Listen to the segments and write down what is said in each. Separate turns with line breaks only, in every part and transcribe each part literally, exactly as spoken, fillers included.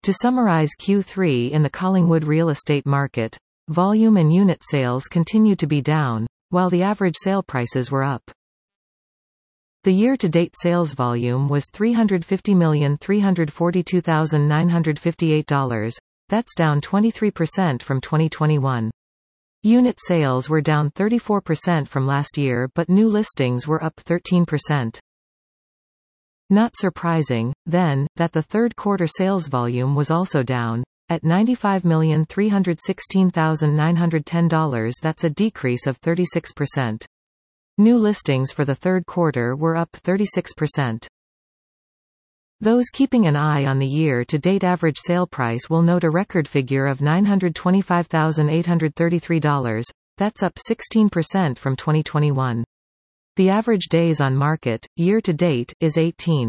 To summarize Q three in the Collingwood real estate market, volume and unit sales continued to be down, while the average sale prices were up. The year-to-date sales volume was three hundred fifty million three hundred forty-two thousand nine hundred fifty-eight dollars, that's down twenty-three percent from twenty twenty-one. Unit sales were down thirty-four percent from last year, but new listings were up thirteen percent. Not surprising, then, that the third quarter sales volume was also down, at ninety-five million three hundred sixteen thousand nine hundred ten dollars, that's a decrease of thirty-six percent. New listings for the third quarter were up thirty-six percent. Those keeping an eye on the year-to-date average sale price will note a record figure of nine hundred twenty-five thousand eight hundred thirty-three dollars, that's up sixteen percent from twenty twenty-one. The average days on market, year-to-date, is eighteen.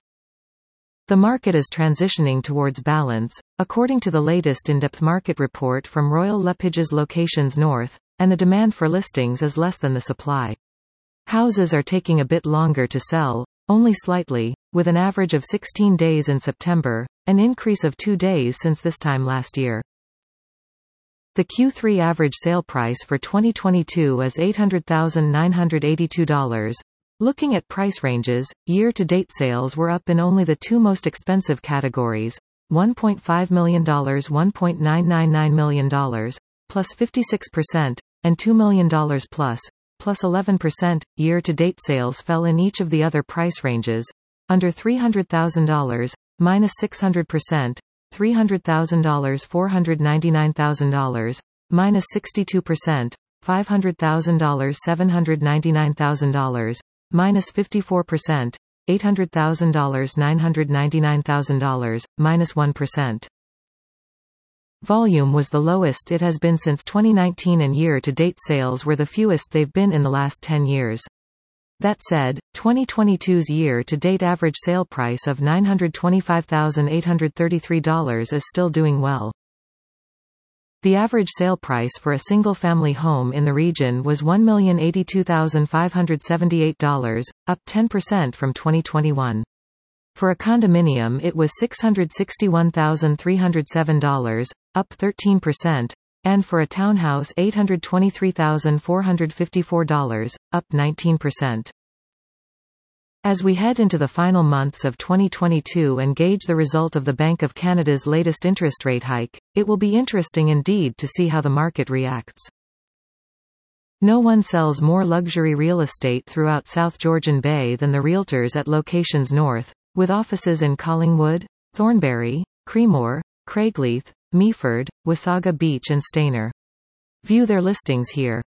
The market is transitioning towards balance, according to the latest in-depth market report from Royal LePage's Locations North, and the demand for listings is less than the supply. Houses are taking a bit longer to sell, only slightly, with an average of sixteen days in September, an increase of two days since this time last year. The Q three average sale price for twenty twenty-two is eight hundred thousand nine hundred eighty-two dollars. Looking at price ranges, year-to-date sales were up in only the two most expensive categories, one point five million dollars to one point nine nine nine million dollars, plus fifty-six percent, and two million dollars plus, plus eleven percent. Year-to-date sales fell in each of the other price ranges, under three hundred thousand dollars, minus six hundred percent, three hundred thousand dollars to four hundred ninety-nine thousand dollars, minus sixty-two percent, five hundred thousand dollars to seven hundred ninety-nine thousand dollars, minus fifty-four percent, eight hundred thousand dollars to nine hundred ninety-nine thousand dollars, minus one percent. Volume was the lowest it has been since twenty nineteen, and year-to-date sales were the fewest they've been in the last ten years. That said, twenty twenty-two's year-to-date average sale price of nine hundred twenty-five thousand eight hundred thirty-three dollars is still doing well. The average sale price for a single-family home in the region was one million eighty-two thousand five hundred seventy-eight dollars, up ten percent from twenty twenty-one. For a condominium it was six hundred sixty-one thousand three hundred seven dollars, up thirteen percent, and for a townhouse eight hundred twenty-three thousand four hundred fifty-four dollars, up nineteen percent. As we head into the final months of twenty twenty-two and gauge the result of the Bank of Canada's latest interest rate hike, it will be interesting indeed to see how the market reacts. No one sells more luxury real estate throughout South Georgian Bay than the realtors at Locations North, with offices in Collingwood, Thornbury, Creemore, Craigleith, Meaford, Wasaga Beach and Stayner. View their listings here.